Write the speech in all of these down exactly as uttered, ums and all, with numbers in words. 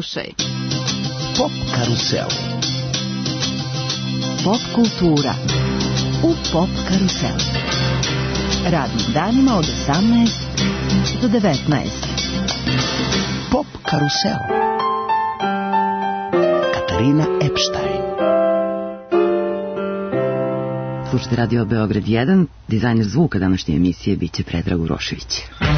Slušaj Pop karusel. Pop kultura u Pop karuselu. Radnim danima od osamnaest do devetnaest. Pop karusel. Katarina Epštajn. Slušajte Radio Beograd jedan, dizajner zvuka današnje emisije biće Predrag Urošević.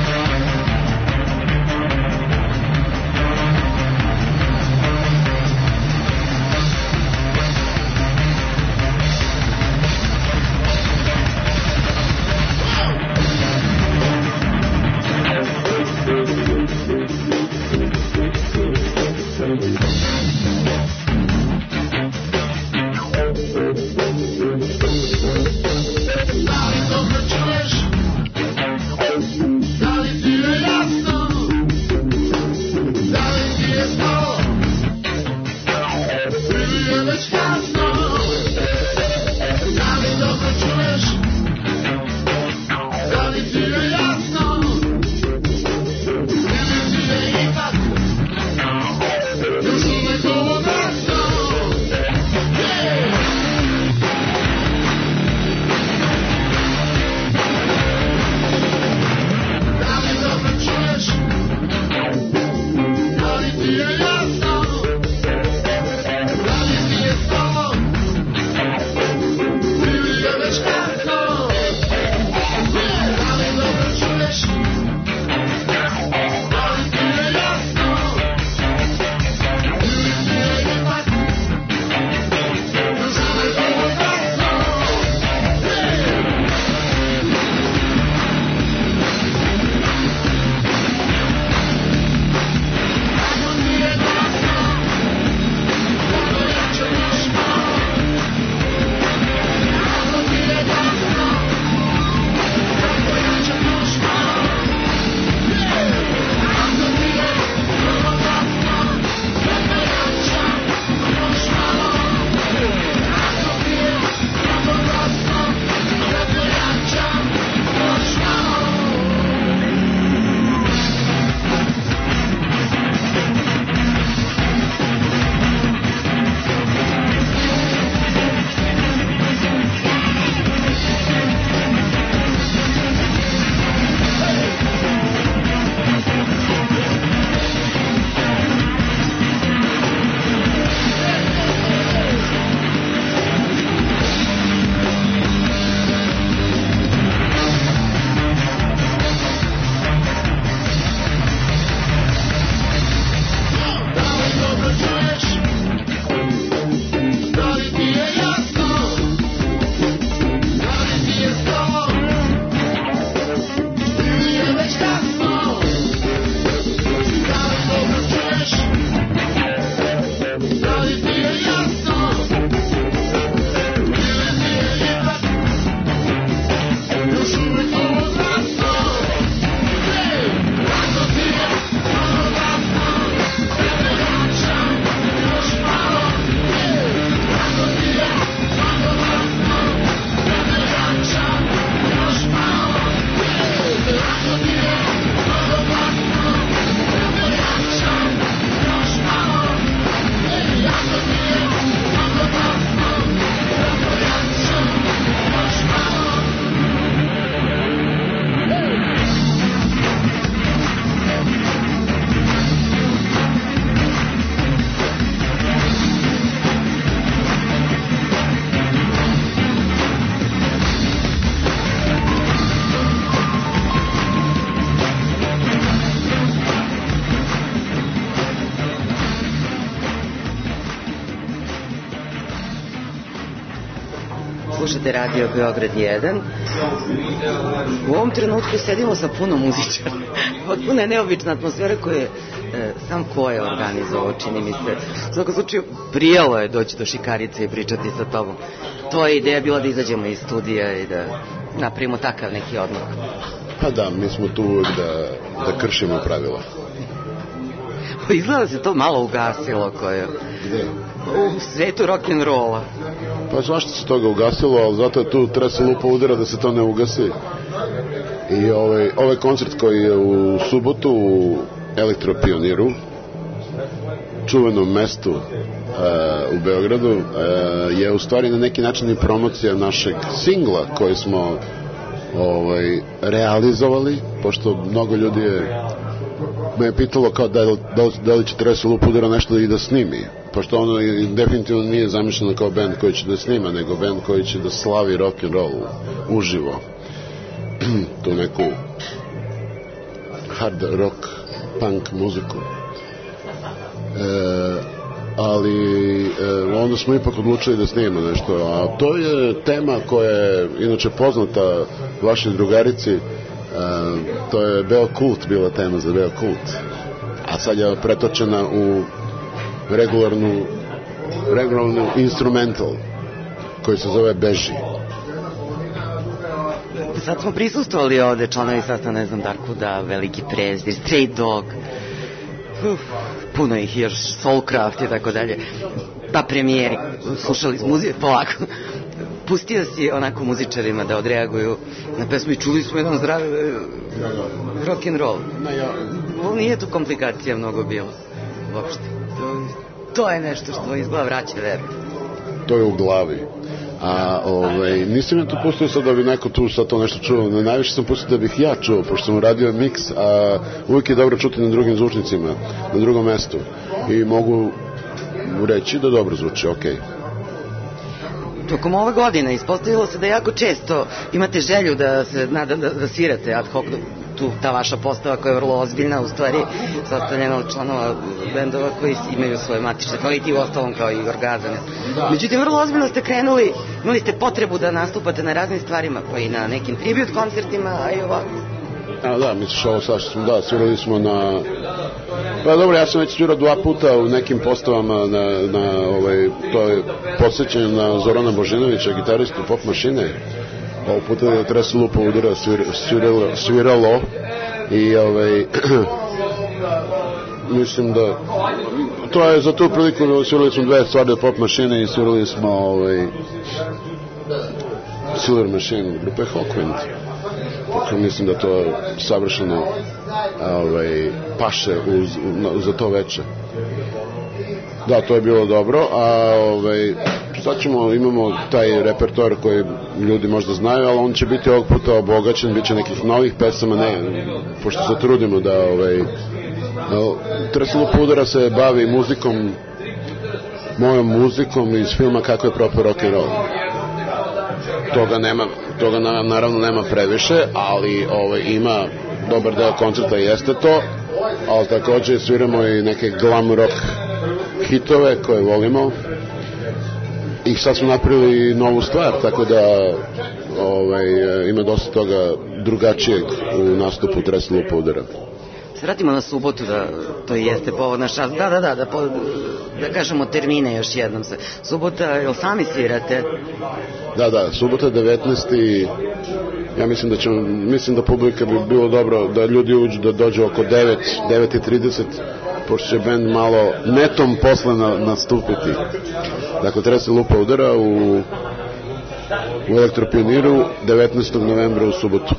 Slušate Radio Beograd jedan. U ovom trenutku sedimo sa puno muzičara. Potpuno je neobična atmosfera koju je e, sam ko je organizovao, čini mi se. U svakom slučaju, prijelo je doći do Šikarice i pričati sa tobom. To je ideja bila da izađemo iz studija i da napravimo takav neki odmor. Pa da, mi smo tu uvijek da, da kršimo pravila. Izgleda se to malo ugasilo koje... Gde? U svetu rock'n'rolla. Pa zašto se toga ugasilo, ali zato je tu treba se lupa udara da se to ne ugasi. I ovaj, ovaj koncert koji je u subotu u Elektropioniru, čuvenom mestu uh, u Beogradu uh, je u stvari na neki način i promocija našeg singla koji smo ovaj, realizovali, pošto mnogo ljudi je me je pitalo kao da, da, da li će Teresa Lupa udara nešto i da snimi, pošto ono definitivno nije zamišljeno kao band koji će da snima, nego band koji će da slavi rock and roll uživo, tu neku hard rock punk muziku. E, ali e, onda smo ipak odlučili da snimamo nešto, a to je tema koja je inače poznata vašoj drugarici. e, to je Beo Kult bila tema za Beo Kult, a sad je pretočena u regularnu regularnu instrumental koji se zove Beži. Sad smo prisustvovali ovde članovi sastava, ne znam, Darkuda, Veliki Prezir, Stray Dog, uf, puno ih još, Soulcraft i tako dalje, pa premijeri, slušali smo muzike, polako, pustio si onako muzičarima da odreaguju na pesmu i čuli smo jedan zdravi rock and roll. Ovo nije tu komplikacija mnogo bilo, uopšte. To, to je nešto što izgleda vraća veru. To je u glavi. A ovaj, nisam ja to pustio sad da bi neko tu sad to nešto čuo, no, najviše sam pustio da bih ja čuo, pošto sam uradio miks, a uvijek je dobro čuti na drugim zvučnicima, na drugom mestu, i mogu reći da dobro zvuči, okej. Okay. Tokom ove godine ispostavilo se da jako često imate želju da se da, da, da svirate ad hoc, tu ta vaša postava koja je vrlo ozbiljna, u stvari sastavljena od članova bendova koji imaju svoje matične kvaliti, u ostalom kao i Orgazam. Međutim, vrlo ozbiljno ste krenuli, imali ste potrebu da nastupate na raznim stvarima, pa i na nekim tribute koncertima, a i ovako. A da, misliš ovo sad što smo, da, svirali smo na... Pa dobro, ja sam već svirao dva puta u nekim postavama na, na ovaj, to je podsjećanje na Zorana Božinovića, gitaristu Pop Mašine. Ovo puta je Teresa Lupa udara svir, sviralo, sviralo i ovaj, mislim da to je za tu priliku svirali smo dve stvari od Pop Mašine i svirali smo ovaj, Silver Machine grupe Hawkwind. Tako mislim da to savršeno ovaj, paše uz, uz, za to veče. Da, to je bilo dobro, a ovaj, sad ćemo, imamo taj repertoar koji ljudi možda znaju, ali on će biti ovog puta obogaćen, bit će nekih novih pesama, ne, pošto se trudimo da ovaj, Teresa Lupa udara se bavi muzikom, mojom muzikom iz filma Kako je propao rock and roll. Toga nema, toga na, naravno nema previše, ali ovaj, ima dobar deo koncerta, jeste to, ali takođe sviramo i neke glam rock hitove koje volimo i sad smo napravili novu stvar, tako da ovaj, ima dosta toga drugačijeg u nastupu Teresa Lupa udara. Se vratimo na subotu, da to jeste povod naš čas. Da, da, da, da, po, da kažemo termine još jednom se. Subota, jel sami svirate? Da, da, subota devetnaesti Ja mislim da ćemo, mislim da publika bi bilo dobro da ljudi uđu, da dođu oko devet, devet i trideset, pošto će band malo netom posle na, nastupiti. Dakle, Teresa Lupa udara u, u Elektropioniru devetnaestog novembra u subotu.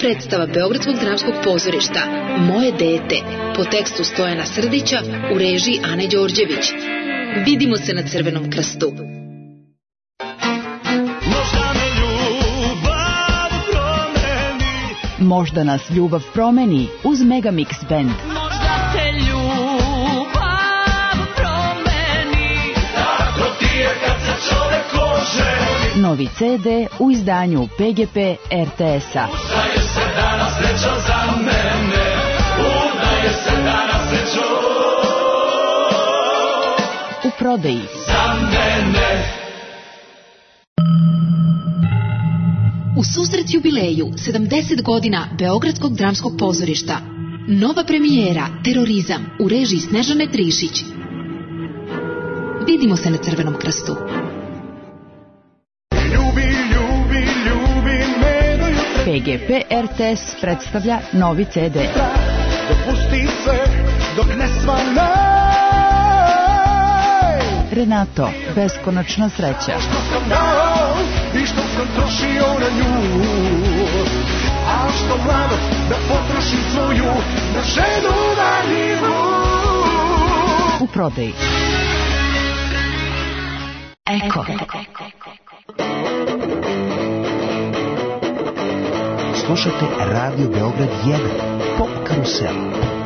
predstava Beogradskog dramskog pozorišta Moje dete po tekstu Stojana Srdića u režiji Ane Đorđević. Vidimo se na Crvenom krstu. Možda nas ljubav promeni uz Megamix Band. Možda te ljubav promeni, tako ti je kad se čovek oženi. Novi ce de u izdanju P G P R T S-a. Udaje se danas sreća za mene, udaje se danas sreća u prodaji. Za mene. U susret jubileju sedamdeset godina Beogradskog dramskog pozorišta. Nova premijera Terorizam u režiji Snežane Trišić. Vidimo se na Crvenom krstu. Ljubi, ljubi, ljubi me do jutra. P G P R T S predstavlja novi ce de. Dopusti sve dok ne svane. Renato, beskonačna sreća. Što sam dao i što sam trošio na nju, a što mlado da potrošim svoju na ženu valjivu. U prodaji. Eko. Slušajte Radio Beograd jedan, Pop Karusel.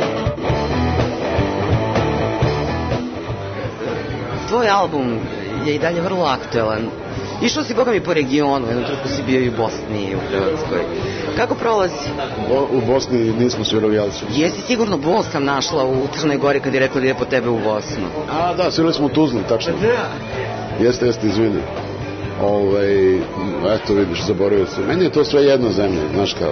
Tvoj album je i dalje vrlo aktuelan. Išao si, boga mi, po regionu, jednom trenutku si bio i u Bosni i u Hrvatskoj. Kako prolazi? Bo, u Bosni nismo svirali, ali su... Jesi sigurno, Bol sam našla u Crnoj Gori kad je rekao da ide po tebe u Bosnu. A, da, svirali smo u Tuzli, tačno. Jeste, jeste, izvini. Ove, eto vidiš, zaboravio se. Meni je to sve jedna zemlja, znaš kao.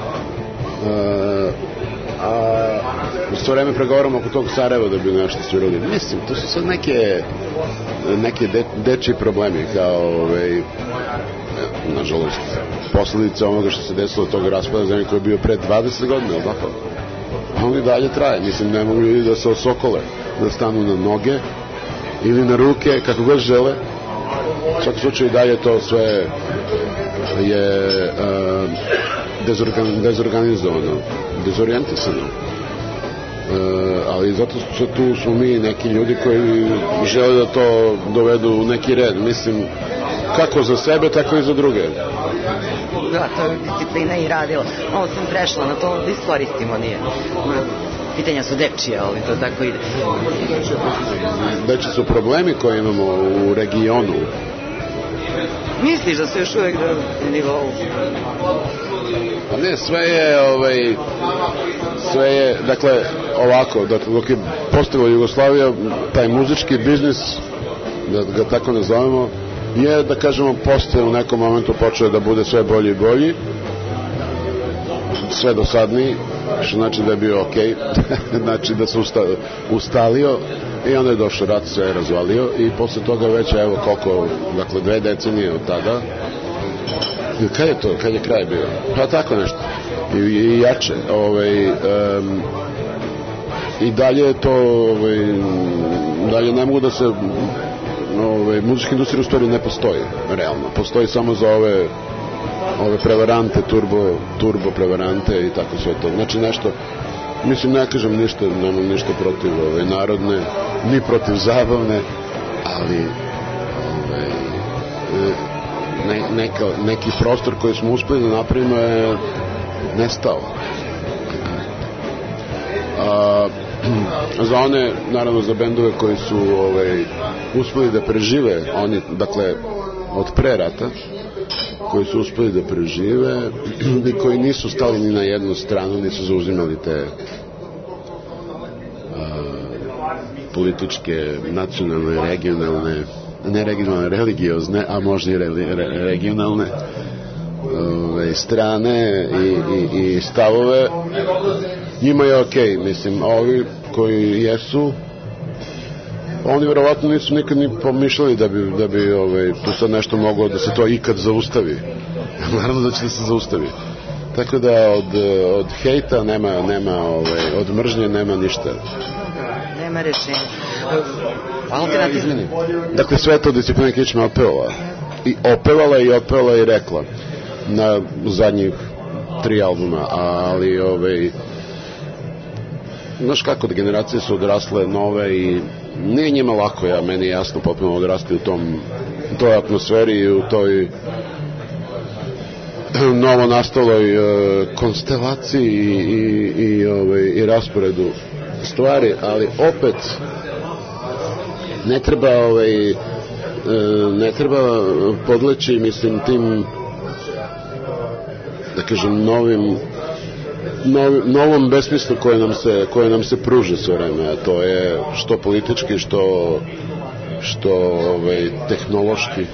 E, a u svo vreme pregovaramo oko tog Sarajeva da bi nešto svirali. Mislim, to su sad neke neke de, dečji problemi, kao ove, nažalost, posledica onoga što se desilo tog raspada zemlje koji je bio pre dvadeset godina, ali tako? A on i dalje traje. Mislim, ne mogu ljudi da se osokole, da stanu na noge ili na ruke, kako god žele. U svakom slučaju i dalje to sve je uh, dezorgan, dezorganizovano, dezorijentisano. Uh, ali zato što tu smo mi neki ljudi koji žele da to dovedu u neki red. Mislim, kako za sebe, tako i za druge. Da, to je disciplina i radilo. Ovo sam prešla na to da iskoristimo, nije. Pitanja su dečije, ali to tako ide. Deči su problemi koje imamo u regionu. Misliš da su još uvijek na nivou? Pa ne, sve je, ovaj, sve je, dakle, ovako, dok je postavila Jugoslavija, taj muzički biznis, da ga tako nazovemo, je, da kažemo, posle u nekom momentu počeo da bude sve bolji i bolji, sve dosadniji, što znači da je bio okej, okay. Znači da se usta, ustalio i onda je došao rat, sve je razvalio i posle toga već, evo koliko, dakle, dve decenije od tada. Kad je to, kad je kraj bio? Pa tako nešto. I, i jače. Ovaj, um, I dalje je to, ovaj, dalje ne mogu da se, ovaj, muzička industrija u stvari ne postoji, realno. Postoji samo za ove ove prevarante, turbo, turbo prevarante i tako sve to. Znači nešto, mislim, ne kažem ništa, nemam ništa protiv ove narodne, ni protiv zabavne, ali ove, ne, neka, neki prostor koji smo uspeli da napravimo je nestao. A, za one, naravno za bendove koji su ove, uspeli da prežive, oni, dakle, od pre rata, koji su uspeli da prežive i koji nisu stali ni na jednu stranu, nisu zauzimali te a, političke, nacionalne, regionalne, ne regionalne, religiozne, a možda i re, re, regionalne ove, strane i, i, i stavove. Njima je okej, okay, mislim, ovi koji jesu, oni verovatno nisu nikad ni pomišljali da bi, da bi ovaj, tu sad nešto moglo da se to ikad zaustavi. Naravno da će da se zaustavi. Tako da od, od hejta nema, nema ovaj, od mržnje nema ništa. Nema rešenja. Alternativno. Dakle, sve to Disciplina Kičma opevala. I opevala i opevala i rekla na zadnjih tri albuma, ali ovaj, znaš kako, da generacije su odrasle nove i nije njima lako, ja, meni je jasno potpuno odrasti u tom, u toj atmosferi i u toj novo nastaloj uh, konstelaciji i, i, i, ovaj, i rasporedu stvari, ali opet ne treba ovaj, uh, ne treba podleći, mislim, tim, da kažem, novim Nov, novom besmislu koje nam se, koje nam se pruže sve vreme, a to je što politički, što što ovaj, tehnološki.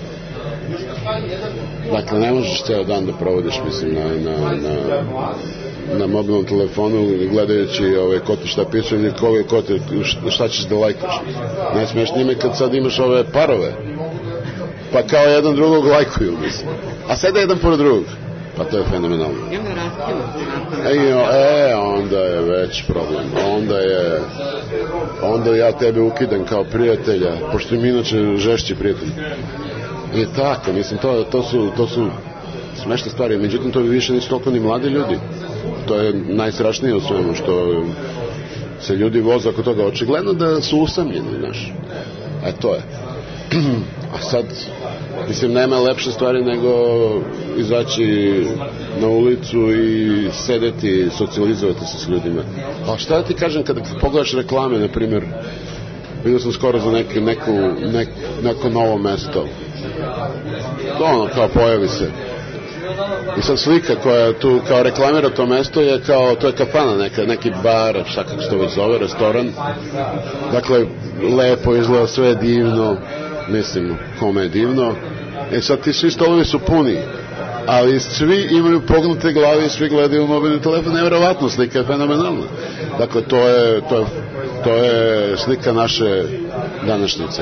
Dakle, ne možeš ceo dan da provodiš, mislim, na, na, na, na mobilnom telefonu gledajući ovaj, ko ti šta piše ili ko, ko te, šta ćeš da lajkaš. Najsmešnije mi kad sad imaš ove parove, pa kao jedan drugog lajkuju, mislim. A sada jedan pored drugog. Pa to je fenomenalno. I onda raskinu. E, onda je već problem. Onda je, onda ja tebe ukidam kao prijatelja, pošto mi inače žešći prijatelji. I tako, mislim, to, to su, to su smešne stvari. Međutim, to više nisu toliko ni mladi ljudi. To je najstrašnije u svemu, što se ljudi voze oko toga. Očigledno da su usamljeni, znaš. E, to je. A sad, mislim, nema lepše stvari nego izaći na ulicu i sedeti, socijalizovati se s ljudima. A šta da ti kažem, kada pogledaš reklame, na primjer, vidio sam skoro za neki, neku, nek, neko novo mesto. To ono, kao pojavi se. I sad slika koja tu kao reklamira to mesto je kao, to je kafana neka, neki bar, šta kako se to već zove, restoran. Dakle, lepo izgleda, sve je divno. Mislim, kome je divno. E sad ti svi stolovi su puni, ali svi imaju pognute glave i svi gledaju u mobilni telefon. Nevjerovatno, slika je fenomenalna. Dakle, to je, to je, to je slika naše današnjice.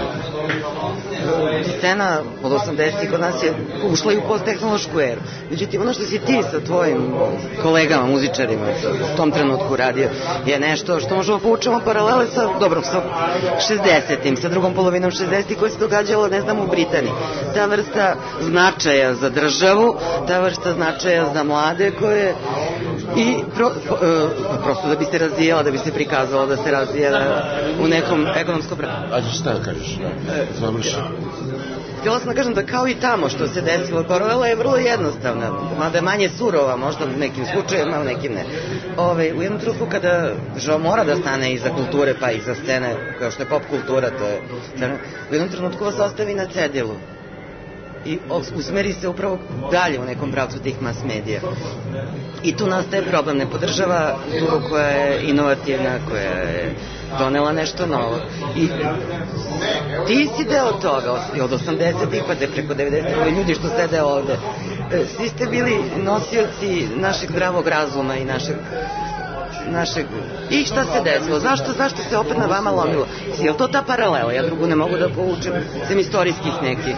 Scena od osamdesetih kod nas je ušla i u posttehnološku eru. Međutim, ono što si ti sa tvojim kolegama, muzičarima u tom trenutku radio, je nešto što možemo povučemo paralele sa, dobro, sa šezdesetim, sa drugom polovinom šezdesetih koje se događalo, ne znam, u Britaniji. Ta vrsta značaja za državu, ta vrsta značaja za mlade koje i pro, pro, prosto da bi se razvijala, da bi se prikazalo da se razvija u nekom ekonomskom pravu. Ajde, šta da kažeš? Završi. Htjela sam da kažem da kao i tamo što se desilo, paralela je vrlo jednostavna, mada je manje surova, možda u nekim slučajevima, u nekim ne. Ove, u jednom trenutku kada država mora da stane iza kulture, pa iza scene, kao što je pop kultura, to je, u jednom trenutku vas ostavi na cedilu i usmeri se upravo dalje u nekom pravcu tih mas medija. I tu nastaje problem, ne podržava kulturu koja je inovativna, koja je donela nešto novo. I ti si deo toga, od osamdesetih pa te preko devedesetih, ovi ljudi što sede ovde, svi ste bili nosioci našeg zdravog razuma i našeg našeg... I šta se desilo? Zašto, zašto se opet na vama lomilo? Je li to ta paralela? Ja drugu ne mogu da povučem sem istorijskih nekih.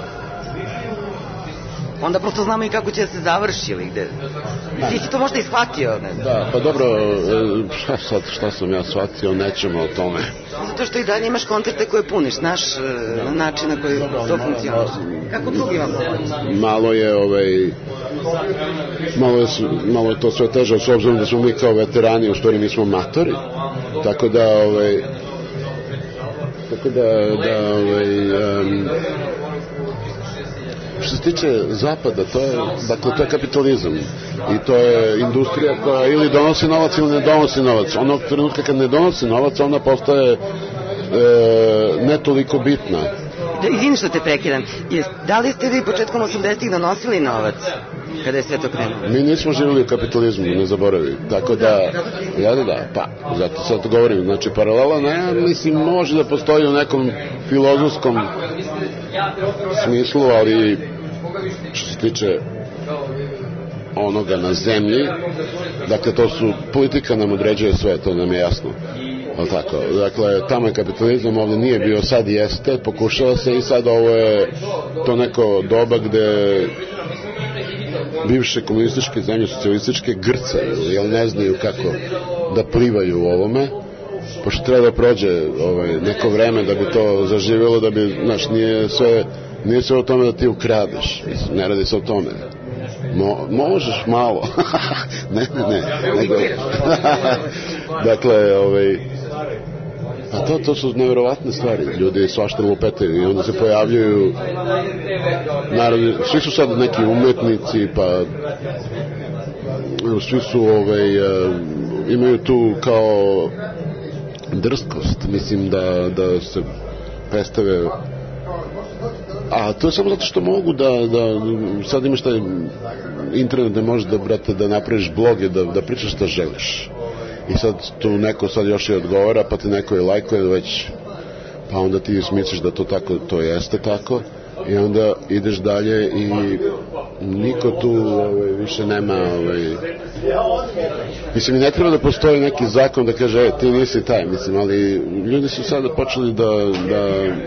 Onda prosto znamo i kako će da se završi ili gde. Ti si to možda i shvatio, ne znam. Da, pa dobro, šta sad, šta sam ja shvatio, nećemo o tome. Zato što i dalje imaš koncerte koje puniš, znaš način na koji to funkcioniš. Kako drugima puniš? Malo je, ovaj, malo je, malo je to sve teže, s obzirom da smo mi kao veterani, u stvari mi smo matori, tako da, ovaj, tako da, da, ovaj, um, što se tiče zapada, to je, dakle, to je kapitalizam i to je industrija koja ili donosi novac ili ne donosi novac. Onog trenutka kad ne donosi novac, ona postaje e, ne toliko bitna. Da, izvini što te prekidam. Da li ste vi početkom osamdesetih donosili novac kada je sve to krenulo? Mi nismo živjeli u kapitalizmu, ne zaboravi. Tako da, ja da da, pa, zato sad to govorim. Znači, paralela, ne, mislim, može da postoji u nekom filozofskom smislu, ali što se tiče onoga na zemlji, dakle, to su, politika nam određuje sve, to nam je jasno. Ali tako, dakle, tamo je kapitalizam, ovdje nije bio, sad jeste, pokušava se i sad ovo je to neko doba gde bivše komunističke zemlje, socijalističke grcaju, jer ne znaju kako da plivaju u ovome, pošto treba da prođe ovaj, neko vreme da bi to zaživjelo, da bi, znaš, nije sve, nije sve o tome da ti ukradeš, ne radi se o tome. Mo, možeš malo. ne, ne, ne. Nego, dakle, ovaj, a to, to su nevjerovatne stvari. Ljudi svašta lupetaju i onda se pojavljuju, naravno, svi su sad neki umetnici, pa svi su, ovaj, imaju tu kao drskost, mislim da, da se predstave. A to je samo zato što mogu da, da sad imaš taj internet da možeš da, brate, da napraviš bloge, da, da pričaš šta želiš. I sad tu neko sad još i odgovara, pa ti neko je lajkuje već, pa onda ti smisliš da to tako, to jeste tako, i onda ideš dalje i niko tu ovaj, više nema, ovaj, mislim, ne treba da postoji neki zakon da kaže, e, ti nisi taj, mislim, ali ljudi su sada počeli da da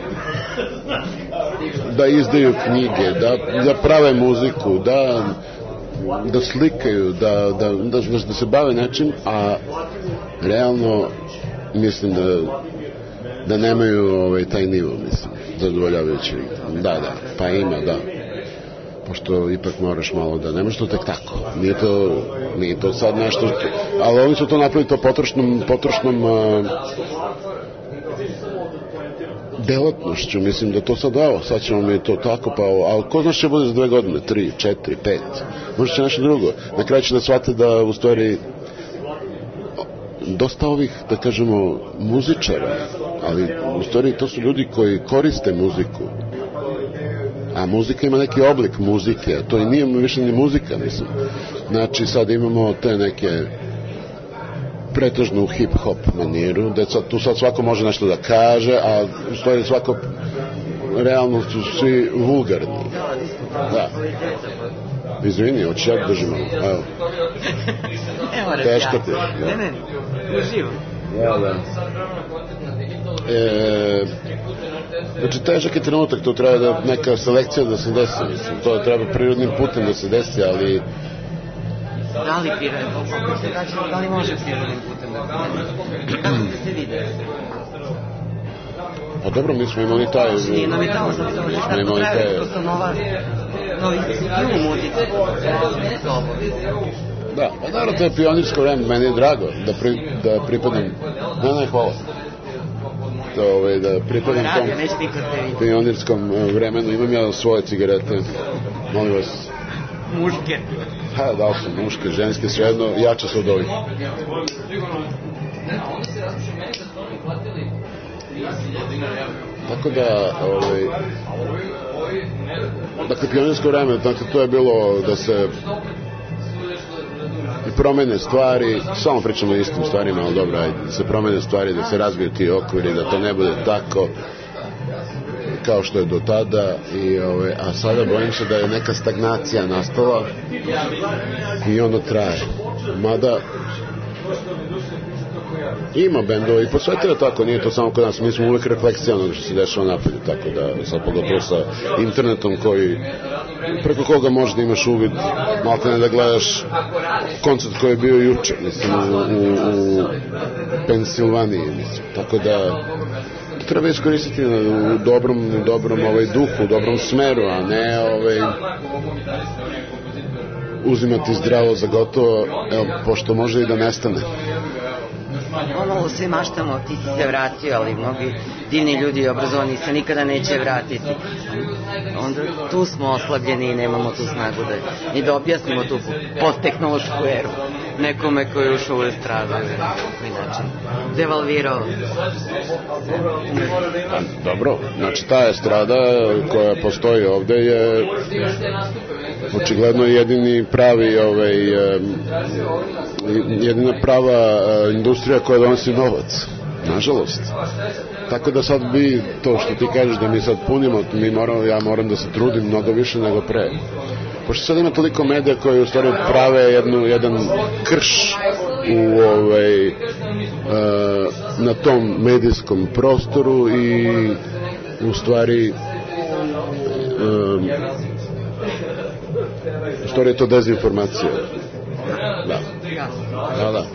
da izdaju knjige, da, da prave muziku, da da slikaju, da, da, da, da se bave nečim, a realno mislim da da nemaju ovaj, taj nivo, mislim, zadovoljavajući. Da, da, pa ima, da. Pošto ipak moraš malo da, nemaš to tek tako. Nije to, nije to sad nešto, ali oni su to napravili to potrošnom, potrošnom uh, delatnošću, mislim da to sad, evo, sad ćemo mi to tako, pa ovo, ali ko znaš će bude za dve godine, tri, četiri, pet, možda će nešto drugo. Na kraju će da shvate da, u stvari, dosta ovih, da kažemo, muzičara, ali u stvari to su ljudi koji koriste muziku, a muzika ima neki oblik muzike, to i nije više ni muzika, mislim. Znači, sad imamo te neke pretežno u hip-hop maniru, da sad, tu sad svako može nešto da kaže, a u stvari svako realno su svi vulgarni. Da. Izvini, hoću ja držim malo. Evo. Teško ti. Ne, ne, uživo. Ja, da. E, znači, težak je trenutak, to treba da neka selekcija da se desi, mislim, to treba prirodnim putem da se desi, ali da li prirodnim putem, da li može prirodnim putem da se desi? Kako ste se videli? Pa dobro, mi smo imali taj... Nije nam je tamo, sam mi to traje, to su nova, novi film muzice, da, pa naravno, to je pionirsko vreme, meni je drago da, pri, da pripadam, ne, ne, hvala, da, ovaj, da pripadam tom pionirskom vremenu, imam ja svoje cigarete, molim vas. Muške. Ha, da li su muške, ženske, svejedno, jače su od ovih. Tako da, ovaj, dakle, pionirsko vreme, dakle, to je bilo da se promene stvari, samo pričamo o istim stvarima, ali dobro, ajde, da se promene stvari, da se razviju ti okviri, da to ne bude tako kao što je do tada, i, ovaj, a sada bojim se da je neka stagnacija nastala i ono traje. Mada ima bendova i po svetu je tako, nije to samo kod nas, mi smo uvek refleksija onoga što se dešava napolju, tako da sad pogotovo sa internetom koji, preko koga možda imaš uvid, malo ne da gledaš koncert koji je bio juče, mislim, u, u, u Pensilvaniji, mislim, tako da treba iskoristiti u dobrom, u dobrom ovaj, duhu, u dobrom smeru, a ne ovaj, uzimati zdravo za gotovo, evo, pošto može i da nestane. Ono, sve maštamo, ti si se vratio, ali mnogi divni ljudi i obrazovani se nikada neće vratiti. Onda tu smo oslabljeni i nemamo tu snagu da, i da objasnimo tu posttehnološku eru nekome koji je ušao u estradu, koji način devalvirao. Dobro, znači ta estrada koja postoji ovde je očigledno jedini pravi ovaj, jedina prava industrija koja donosi novac, nažalost. Tako da sad bi to što ti kažeš da mi sad punimo, mi moramo, ja moram da se trudim mnogo više nego pre. Pošto sad ima toliko medija koji u stvari prave jednu, jedan krš u, ovaj, uh, na tom medijskom prostoru i u stvari um, u stvari je to dezinformacija. Da. Da, da.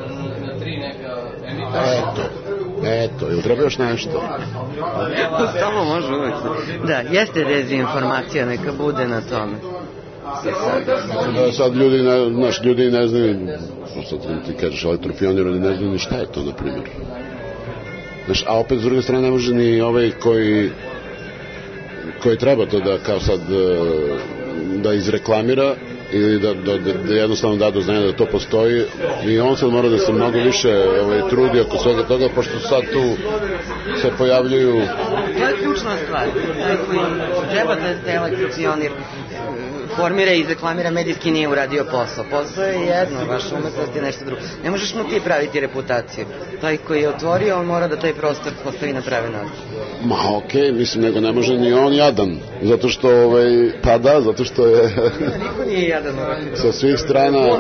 Eto. Eto, ili treba još nešto? Samo može uvijek. Da, jeste dezinformacija, neka bude na tome. se sad... Da, sad ljudi, ne, naš, ljudi ne znaju, sad ti kažeš elektropionir, oni ne znaju ni šta je to, na primjer. Znaš, a opet s druge strane ne može ni ovaj koji koji treba to da kao sad da izreklamira ili da, da, da jednostavno da do znanja da to postoji i on sad mora da se mnogo više ovaj, trudi oko svega toga, pošto sad tu se pojavljuju... To je ključna stvar. Taj koji treba da se elektropionir formira i izreklamira medijski nije uradio posao. Posao je jedno, vaša umetnost je nešto drugo. Ne možeš mu ti praviti reputaciju. Taj koji je otvorio, on mora da taj prostor postavi na pravi način. Ma okej, okay, mislim, nego ne može ni on jadan. Zato što, ovaj, pa da, zato što je... Niko nije jadan. Sa svih strana...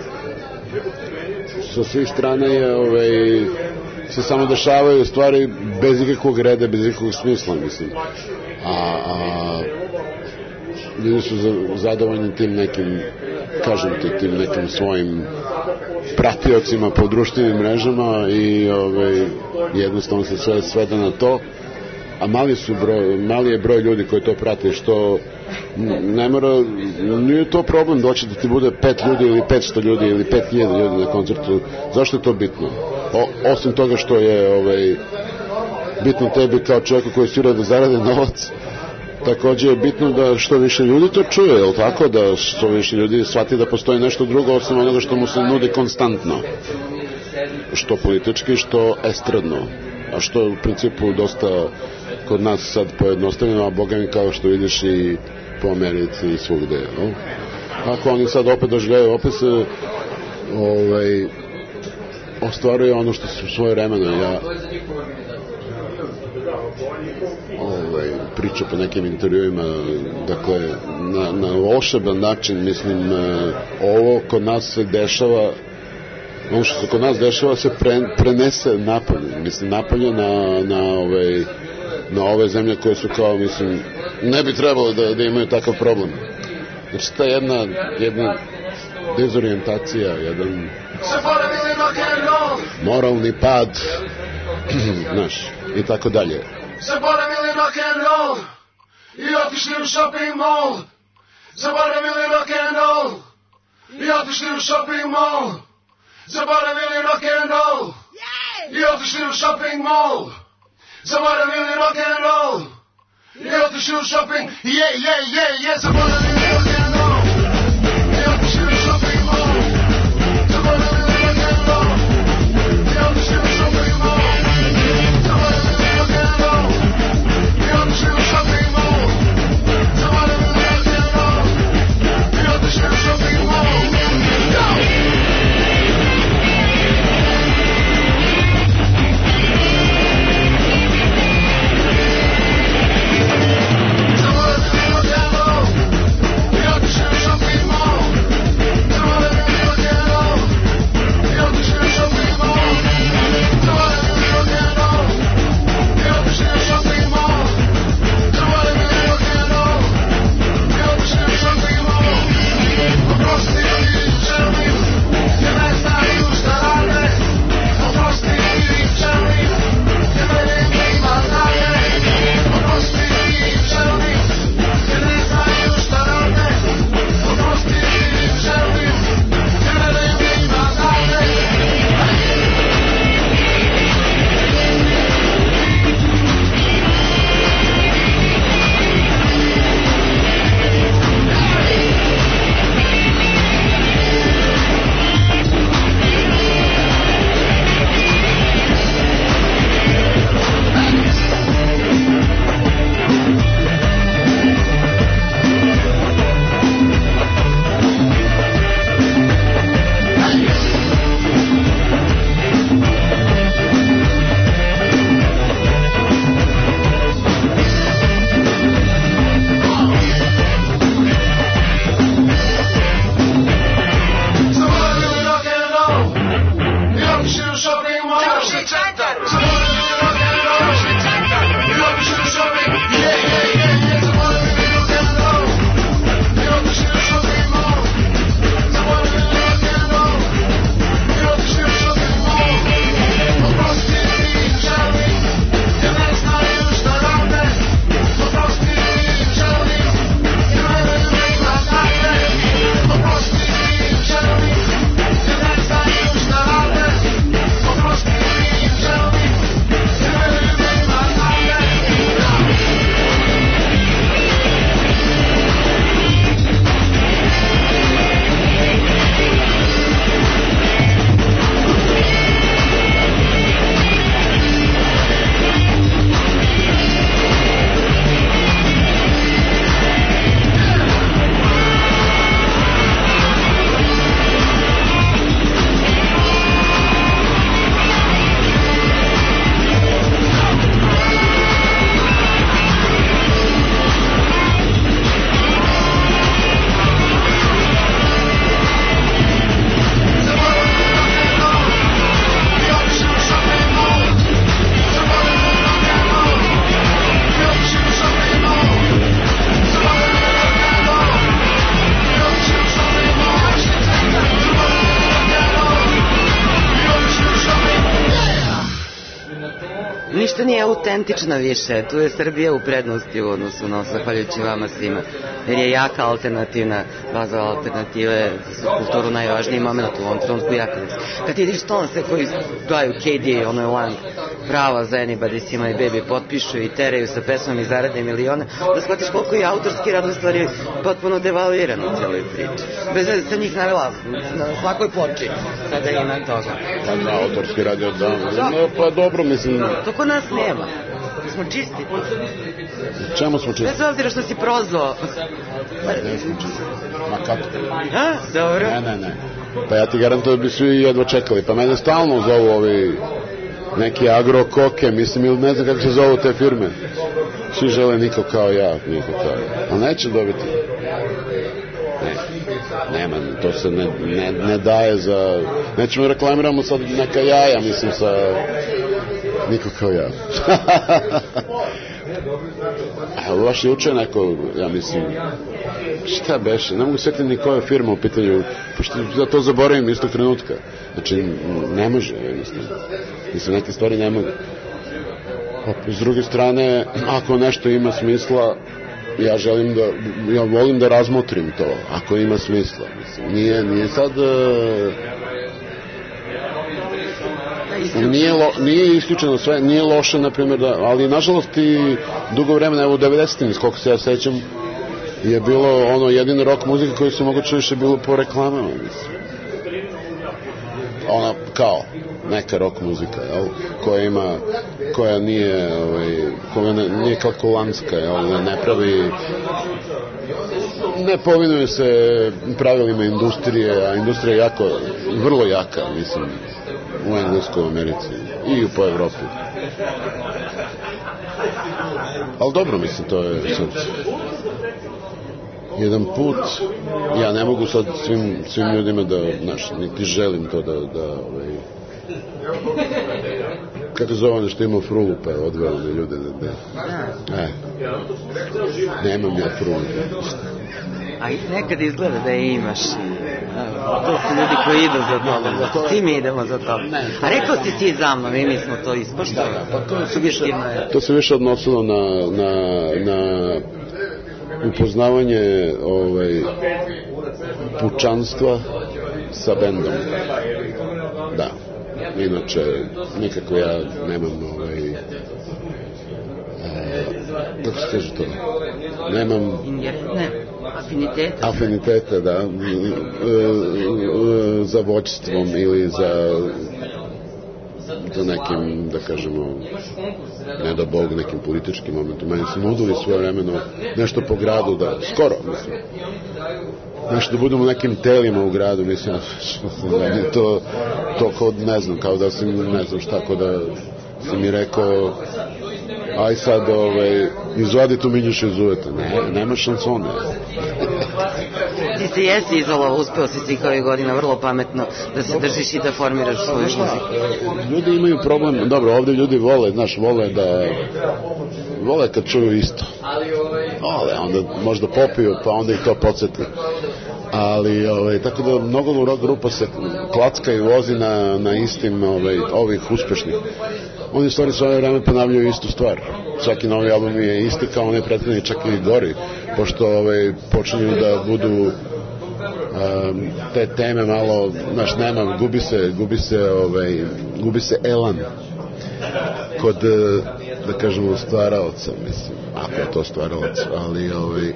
Sa svih strana je, ovaj... se samo dešavaju stvari bez ikakvog reda, bez ikakvog smisla, mislim. A... a ljudi su zadovoljni tim nekim, kažem ti, tim nekim svojim pratiocima po društvenim mrežama i ovaj, jednostavno se sve svede na to, a mali, su broj, mali je broj ljudi koji to prate, što ne mora, nije to problem doći da ti bude pet ljudi ili petsto ljudi ili pet hiljada ljudi na koncertu. Zašto je to bitno? O, osim toga što je ovaj, bitno tebi kao čovjeku koji svira da zarade novac, takođe je bitno da što više ljudi to čuje, je li tako? Da što više ljudi shvati da postoji nešto drugo osim onoga što mu se nudi konstantno. Što politički, što estradno. A što je u principu dosta kod nas sad pojednostavljeno, a boga mi kao što vidiš i po Americi i svugde. No? Ako oni sad opet doživljaju, opet se ovaj, ostvaruje ono što su svoje vremena. Ja ovaj, priča po nekim intervjuima, dakle, na, na volšeban način, mislim, ovo kod nas se dešava, ono što se kod nas dešava se pre, prenese napolje, mislim, napolje na, na, ovaj, na ove zemlje koje su kao, mislim, ne bi trebalo da, da imaju takav problem. Znači, ta jedna, jedna dezorijentacija, jedan moralni pad, znaš, i tako dalje. Zaboravili rock and roll i otišli u shopping mall. Zaboravili rock and roll i otišli u shopping mall. Zaboravili rock and roll i otišli u shopping mall. Zaboravili rock and roll i otišli u shopping. Yeah, yeah, yeah, yeah. Zaboravili rock and roll i otišli u shopping mall. Zaboravili rock and roll i otišli u shopping mall. što nije autentična više. Tu je Srbija u prednosti u odnosu na zahvaljujući vama svima. Jer je jaka alternativna, baza alternative, su kulturu najvažniji moment u ovom trenutku jaka. Kad ti vidiš tonse koji daju K D, ono je Lang, prava za Anybody See My Baby, potpišu i teraju sa pesmom i zarade milione, da shvatiš koliko je autorski rad u stvari potpuno devalviran u cijeloj priči. Bez da sam njih navela na svakoj ploči, sada ima toga. Pa da, autorski rad je od dana. Pa dobro, mislim... To kod nas nema. Smo čisti. Čemu smo čisti? Bez obzira što si prozvao. Ne smo čisti. Ma kako? A, dobro. Ne, ne, ne. Pa ja ti garantujem da bi svi jedva čekali. Pa mene stalno zovu ovi neki agrokoke, mislim, ili ne znam kako se zovu te firme. Svi žele niko kao ja, niko kao ja. Ali neće dobiti. Ne, nema, to se ne, ne, ne daje za... Nećemo reklamiramo sad neka jaja, mislim, sa... Niko kao ja. A baš je učeo neko, ja mislim, šta beše, ne mogu sjetiti ni koja firma u pitanju, pošto da to zaboravim istog trenutka. Znači, ne može, jednostavno. Mislim, neke stvari ne mogu. A s druge strane, ako nešto ima smisla, ja želim da, ja volim da razmotrim to, ako ima smisla. Mislim, nije, nije sad... Nije, lo, nije isključeno sve, nije loše, na primjer, da, ali nažalost i dugo vremena, evo u devedesetim, koliko se ja sećam, je bilo ono jedino rock muzika koju se moguće više bilo po reklamama, mislim. Ona kao neka rock muzika, jel, koja ima, koja nije, ovaj, koja ne, nije kalkulantska, jel, ne pravi, ne povinuje se pravilima industrije, a industrija je jako, vrlo jaka, mislim, u Engleskoj, u Americi i po Evropi. Ali dobro, mislim, to je sad jedan put. Ja ne mogu sad svim, svim ljudima da, znaš, niti želim to da, da ovaj, kako zove nešto ima frulu, pa odveo me ljude da, da, e, nemam ja frulu. A nekad izgleda da je imaš. To su ljudi koji idu za tobom. Svi mi idemo za tobom. A rekao si ti za mnom i mi smo to ispoštovali. Pa to se više, to se više odnosilo na, na, na upoznavanje ovaj, pučanstva sa bendom. Da. Inače, nikako ja nemam ovaj, e, kako se kaže to? Nemam... Ne, afinitete. Afinitete, da. E, e, za vođstvom ili za za nekim, da kažemo, ne da Bog, nekim političkim momentom. Meni su nudili svoje vremeno nešto po gradu, da, skoro, mislim. Nešto da budemo u nekim telima u gradu, mislim, da to, to kao, ne znam, kao da si, ne znam šta, kao da si mi rekao, aj sad, ovaj, izvadi tu Minjuša iz uveta. Ne, nema šansone. Ti se jesi izolao, uspeo si svih ovih godina vrlo pametno da se držiš i da formiraš svoju muziku. Ljudi imaju problem, dobro, ovdje ljudi vole, znaš, vole da, vole kad čuju isto. Vole, onda možda popiju, pa onda ih to podsjeti. Ali, ovaj, tako da mnogo rock grupa se klacka i vozi na, na istim ovaj, ovih uspešnih. Oni u stvari svoje vreme ponavljaju istu stvar. Svaki novi album je isti kao onaj prethodni, čak i gori, pošto ovaj, počinju da budu um, te teme malo, znaš, nema, gubi se, gubi se, ovaj, gubi se elan kod, da kažemo, stvaraoca, mislim, ako je to stvaraoc, ali ovaj,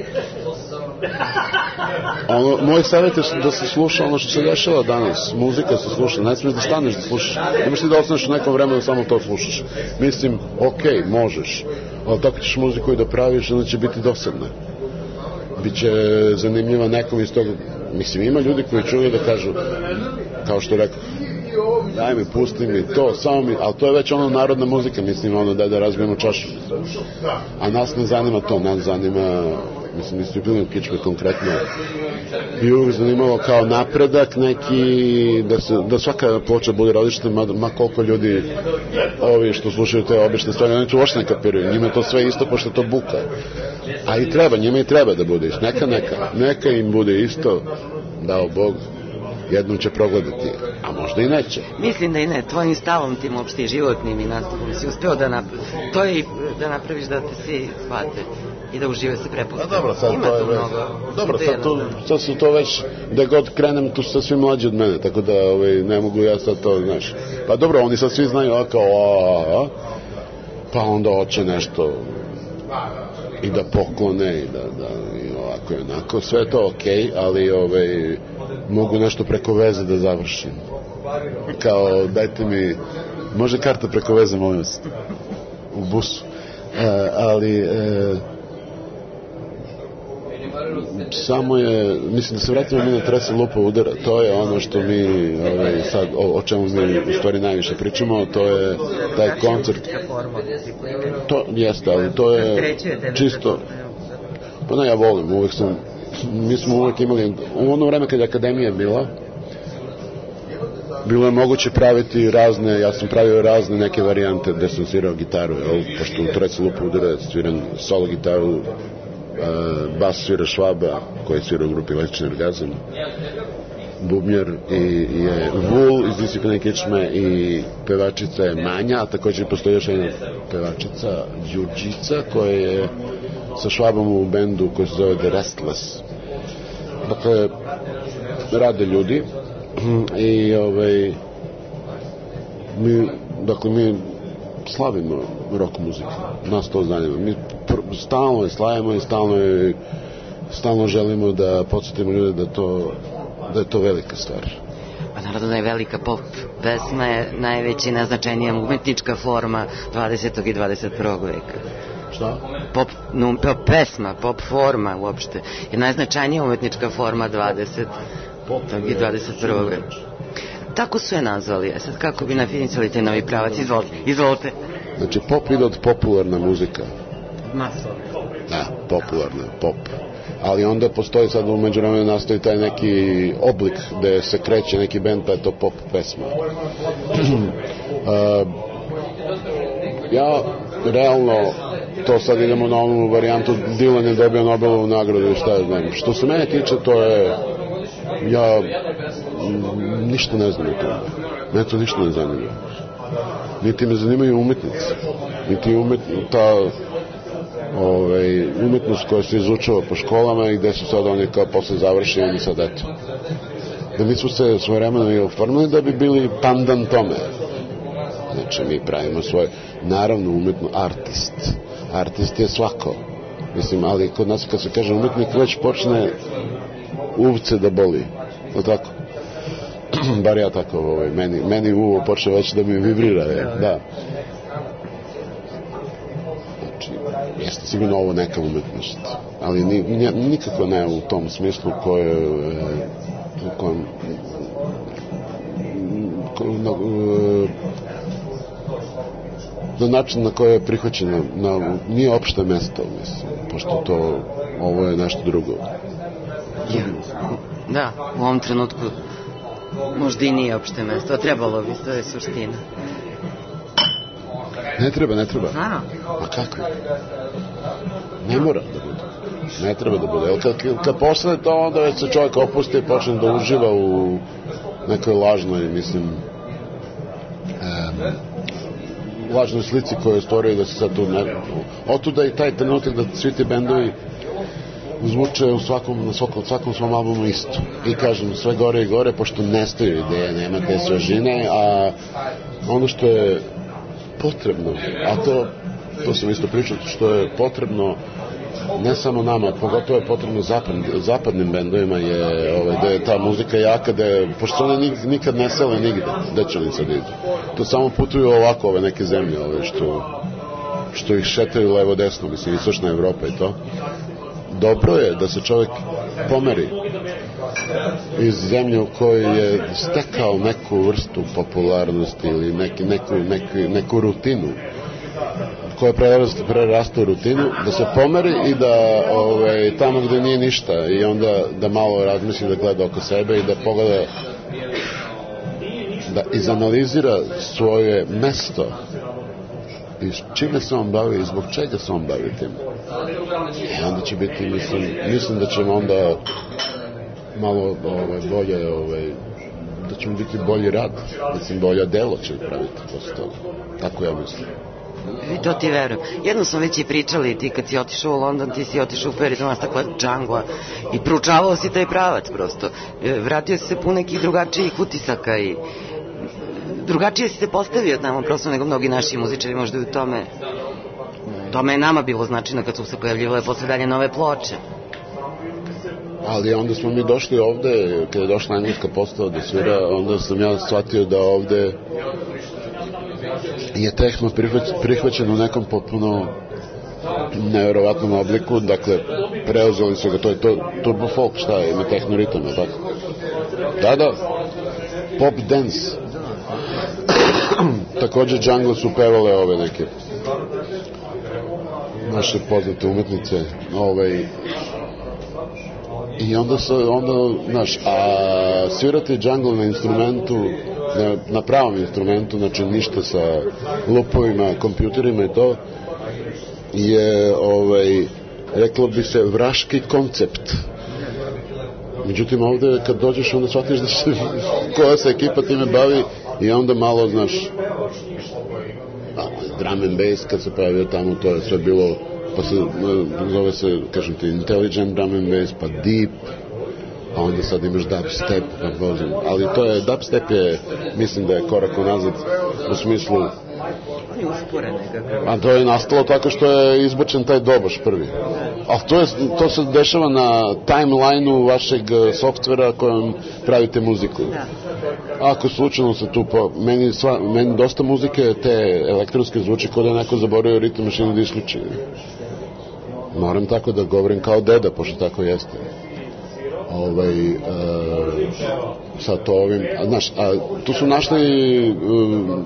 ono, moj savjet je da se sluša ono što se dešava danas. Muzika se sluša, ne smiješ da staneš da slušaš, ne možeš ti da ostaneš u nekom vremenu samo to slušaš. Mislim, okej, možeš, ali tako ćeš muziku i da praviš, onda će biti dosadna. Biće zanimljiva nekom iz toga. Mislim, ima ljudi koji čuju da kažu, kao što rekao, daj mi, pusti mi to, samo mi, ali to je već ono narodna muzika, mislim, ono da da razbijemo čašu. A nas ne zanima to, nas zanima, mislim, nisu bili u Kičme konkretno, i uvijek zanimalo kao napredak neki, da, se, da svaka ploča bude različita, ma, ma koliko ljudi ovi što slušaju te obične stvari, oni to uopšte ne kapiraju, njima je to sve isto, pošto je to buka. A i treba, njima i treba da bude isto, neka, neka, neka im bude isto, dao Bog. jednom će progledati, a možda i neće. Mislim da i ne, tvojim stavom tim opšte životnim i nastupom si uspeo da napraviš, to je i da napraviš da te svi shvate i da užive se prepuste. A dobro, sad ima to je tu već, mnogo. dobro, sad, to, sad su to već, da god krenem, tu su sad svi mlađi od mene, tako da ovaj, ne mogu ja sad to, znaš. Pa dobro, oni sad svi znaju, a kao, a, a, pa onda hoće nešto i da poklone i da, da i ovako i onako, sve je to okej, okay, ali ovaj, mogu nešto preko veze da završim. Kao, dajte mi, može karta preko veze, molim vas, u busu. E, ali e, samo je, mislim da se vratimo mi na Trese lupa udara, to je ono što mi ovaj, sad, o, o čemu mi u stvari najviše pričamo, to je taj koncert. To jeste, ali to je čisto, pa ne, ja volim, uvek sam, mi smo uvek imali, u ono vreme kad je akademija bila, bilo je moguće praviti razne, ja sam pravio razne neke varijante gde sam svirao gitaru, jel, pošto u Trese lupa udara sviram solo gitaru, uh, bas svira Švaba, koji svira u grupi Električni orgazam, bubnjar i, i je Vul iz Discipline kičme i pevačica je Manja, a također postoji još jedna pevačica, Đurđica, koja je sa Švabom u bendu koji se zove The Restless. Dakle, rade ljudi i ovaj mi, dakle mi slavimo rock muziku, nas to zanima, mi pr- stalno je slavimo i stalno je stalno želimo da podsjetimo ljude da to da je to velika stvar. Pa naravno da je velika pop pesma je najveća i najznačajnija umetnička forma dvadesetog i dvadeset prvog veka. Šta? Pop, no, pop pesma, pop forma uopšte je najznačajnija umetnička forma dvadesetog i dvadeset prvog veka. Tako su je nazvali. A sad kako bi nafinicali taj novi pravac? Izvolite. Izvolite. Znači pop ide od popularna muzika. Masovna. Da, popularna, pop. Ali onda postoji sad u međuvremenu nastoji taj neki oblik gde se kreće neki bend, pa je to pop pesma. uh, ja realno to sad idemo na onu varijantu, Dylan je dobio Nobelovu nagradu i šta je znam. Što se mene tiče, to je ja m, ništa ne znam o tome. Mene to ništa ne zanima. Niti me zanimaju umetnici. Niti umetni, ta ovaj, umetnost koja se izučava po školama i gde su sad oni kao posle završeni i sad eto. Da mi smo se svojevremeno i oformili da bi bili pandan tome. Znači mi pravimo svoje, naravno umetno, artist. Artist je svako. Mislim, ali kod nas kad se kaže umetnik već počne uvce da boli. O tako? Bar ja tako, ovaj, meni, meni uvo počne već da mi vibrira. Je. Da. Znači, jeste sigurno ovo neka umetnost. Ali ni, ni, nikako ne u tom smislu koje u kojem na, na način na koje je prihvaćeno na, nije opšte mesto, mislim, pošto to ovo je nešto drugo. Ja. Da, u ovom trenutku možda i nije opšte mesto, a trebalo bi, to je suština. Ne treba, ne treba. Stvarno? Ma kako? Ne mora da bude. Ne treba da bude. Kad, kad postane to, onda već se čovjek opusti i počne da uživa u nekoj lažnoj, mislim, um, lažnoj slici koju je stvorio da se sad tu ne... Otuda i taj trenutak da svi ti bendovi zvuče u svakom, na svakom, svakom svom albumu isto. I kažem, sve gore i gore, pošto nestaju ideje, nema te svežine, a ono što je potrebno, a to, to sam isto pričao, što je potrebno ne samo nama, pogotovo je potrebno zapad, zapadnim bendovima je ovaj, da je ta muzika jaka, da je, pošto one nik, nikad ne sele nigde, gde će oni sad idu. To samo putuju ovako ove neke zemlje, ove, što, što ih šetaju levo desno, mislim, istočna Evropa i to. Dobro je da se čovjek pomeri iz zemlje u kojoj je stekao neku vrstu popularnosti ili neki, neku, neku, neku rutinu koja prerasta, prerasta u rutinu, da se pomeri i da ovaj, tamo gde nije ništa i onda da malo razmisli, da gleda oko sebe i da pogleda, da izanalizira svoje mesto i čime se on bavi i zbog čega se on bavi tim. I onda će biti, mislim, mislim da ćemo onda malo ovaj, bolje ovaj, to će mu biti bolji rad, mislim, bolja delo će praviti posle toga. Tako ja mislim. I to ti verujem. Jedno smo već i pričali, ti kad si otišao u London, ti si otišao u period nastavka džangla i proučavao si taj pravac prosto. Vratio si se pun nekih drugačijih utisaka i drugačije si se postavio tamo prosto nego mnogi naši muzičari, možda i u tome. Tome je nama bilo značajno kad su se pojavljivale posle dalje nove ploče. Ali onda smo mi došli ovde, kada je došla engleska postava da svira, onda sam ja shvatio da ovde je tehno prihvaćen u nekom potpuno nevjerovatnom obliku, dakle preuzeli su ga, to je to turbo folk, šta je, ima tehno ritam, tako? Da, da, pop dance. Takođe Jungle su pevale ove neke naše poznate umetnice, ovaj, i onda se, onda, znaš, a svirati Jungle na instrumentu, na, na pravom instrumentu, znači ništa sa lupovima, kompjuterima i to, je, ovaj, reklo bi se, vraški koncept. Međutim, ovde kad dođeš, onda shvatiš da se, koja se ekipa time bavi i onda malo, znaš, drum and bass kad se pravio tamo, to je sve bilo, pa se zove se, kažem ti, intelligent drum and bass, pa deep, a onda sad imaš dubstep, pa bozim. Ali to je, dubstep je, mislim da je korak unazad u smislu, a to je nastalo tako što je izbačen taj doboš prvi. A to, je, to se dešava na timeline-u vašeg softvera kojom pravite muziku. Ako slučajno se tu po, meni, sva, meni dosta muzike te elektronske zvuči kod da neko zaboravio ritam mašinu da isključi. Moram tako da govorim kao deda, pošto tako jeste. Ovaj, e, sad to ovim, a, znaš, a tu su našli um, um,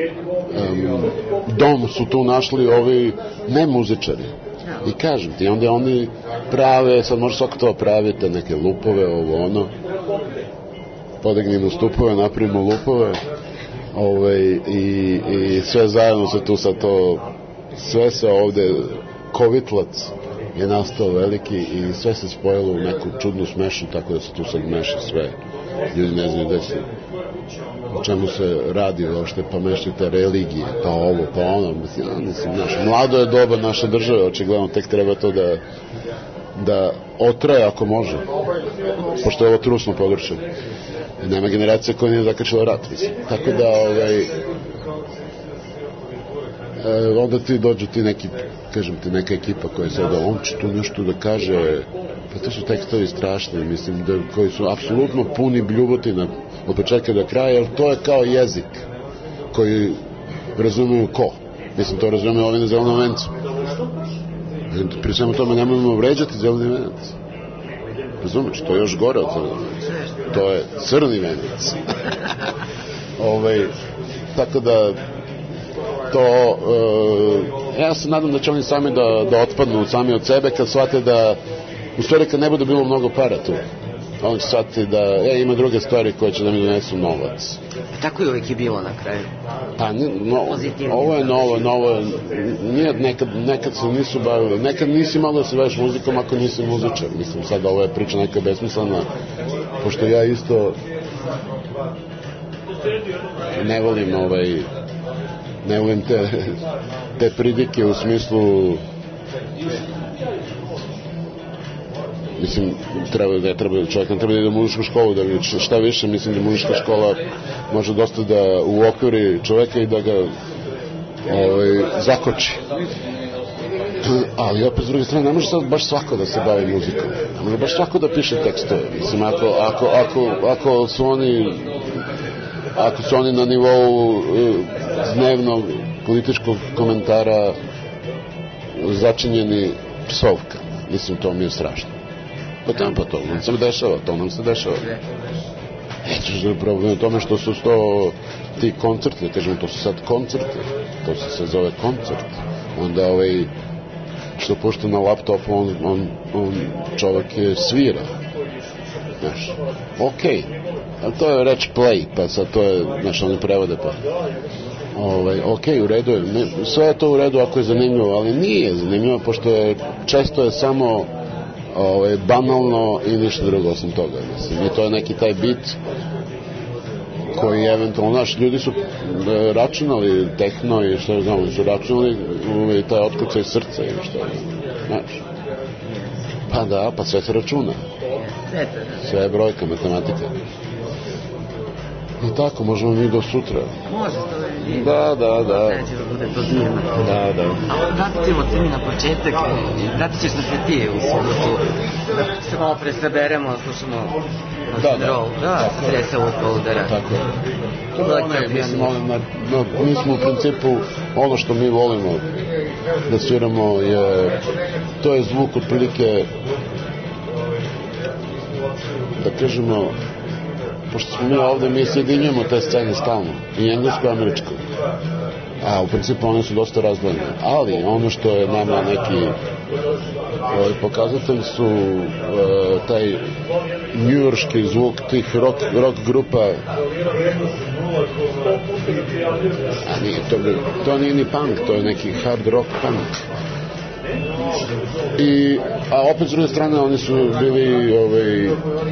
dom su tu našli ovi ne muzičari i kažem ti, onda oni prave, sad može svako to pravite neke lupove, ovo ono, podignimo stupove, napravimo lupove, ovaj, i, i sve zajedno se tu sad to, sve se ovde kovitlac je nastao veliki i sve se spojilo u neku čudnu smešu, tako da se tu sad meša sve. Ljudi ne znaju gde se, o čemu se radi uopšte, pa mešite religije, pa ovo, pa ono, mislim, mislim, naš, mlado je doba naše države, očigledno tek treba to da da otraje ako može, pošto je ovo trusno područje. Nema generacija koja nije zakačila rat, mislim. Tako da, ovaj, e, onda ti dođu ti neki, kažem ti, neka ekipa koja se da on će tu nešto da kaže, pa to su tekstovi strašni, mislim, da, koji su apsolutno puni bljubotina od početka do kraja, jer to je kao jezik koji razumiju ko. Mislim, to razumiju ovi na zelenom vencu. Pri svemu tome nemojmo vređati zeleni venac. Razumeš, to je još gore od zelenog venca. To je crni venac. ovaj, tako da to uh, ja se nadam da će oni sami da, da otpadnu sami od sebe kad shvate da u stvari kad ne bude bilo mnogo para tu, oni će shvatiti da e, ima druge stvari koje će da mi donesu novac. Tako je uvijek i bilo na kraju. Pa no, ovo je novo, novo nije, nekad, nekad se nisu bavili, nekad nisi malo da se baviš muzikom ako nisi muzičar. Mislim, sad ovo je priča neka besmislena, pošto ja isto ne volim ovaj ne volim te, te pridike u smislu, mislim, treba da treba čovjek ne treba da ide u muzičku školu da vidi šta više, mislim da muzička škola može dosta da uokviri čovjeka i da ga ovaj, zakoči. Ali opet s druge strane ne može sad baš svako da se bavi muzikom, ne može baš svako da piše tekstove. Mislim, ako, ako, ako, ako su oni ako su oni na nivou uh, dnevnog političkog komentara začinjeni psovka, mislim, to mi je strašno. Pa tamo pa to nam se dešava, to nam se dešava. Eto, problem je tome što su to ti koncerti, kažem, to su sad koncerti, to se, se zove koncert. Onda ovaj, što pušta na laptopu, on, on, on čovjek je svira. Znaš, okej, okay. Ali to je reč play, pa sad to je, znaš, oni prevode pa. Ovaj, okej, okay, u redu je, ne, sve je to u redu ako je zanimljivo, ali nije zanimljivo, pošto je, često je samo ovaj, banalno i ništa drugo osim toga, mislim. I to je neki taj bit koji eventualno, znaš, ljudi su e, računali tehno i što znamo, su računali ovaj, taj otkucaj srca i što, znaš. Pa da, pa sve se računa. Sve je brojka, matematika. I tako, možemo mi do sutra. Može, to je divno. Da, da, da. Neće da bude to divno. Da, da. A vratimo se mi na početak, vratit ćeš se ti u subotu, da se malo presaberemo, slušamo rock and roll, da, sa Tresa Woodholdera. Tako je. To je onaj, mislim, ono, no, mi smo u principu, ono što mi volimo da sviramo je, to je zvuk otprilike, da kažemo, pošto smo mi ovde, mi sjedinjujemo te scene stalno, i englesko i američko. A u principu one su dosta razdvojene. Ali ono što je nama neki ovaj, pokazatelj su uh, taj njujorški zvuk tih rock, rock grupa. A nije, to, to nije ni punk, to je neki hard rock punk. I, a opet s druge strane oni su bili ovaj,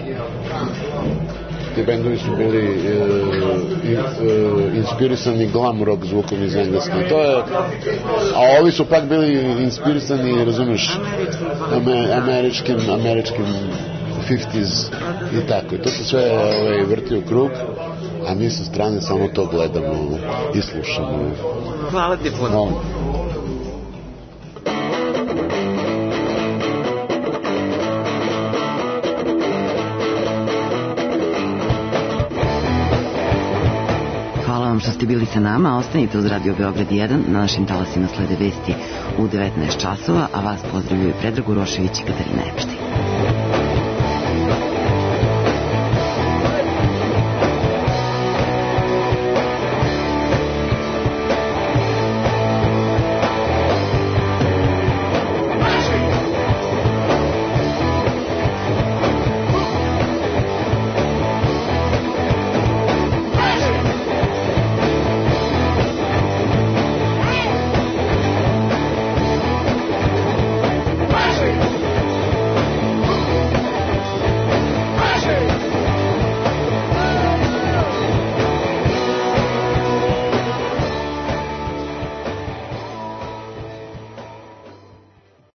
ti bendovi su bili uh, in, uh, inspirisani glam rock zvukom iz Engleske. To je, a ovi su pak bili inspirisani, razumiješ, ame, američkim, američkim fifties i tako. I to se sve ovaj, vrti u krug, a mi sa strane samo to gledamo i slušamo. Hvala ti puno. No. Što ste bili sa nama, ostanite uz Radio Beograd jedan, na našim talasima slede vesti u devetnaest časova, a vas pozdravljaju Predrag Urošević i Katarina Epštin.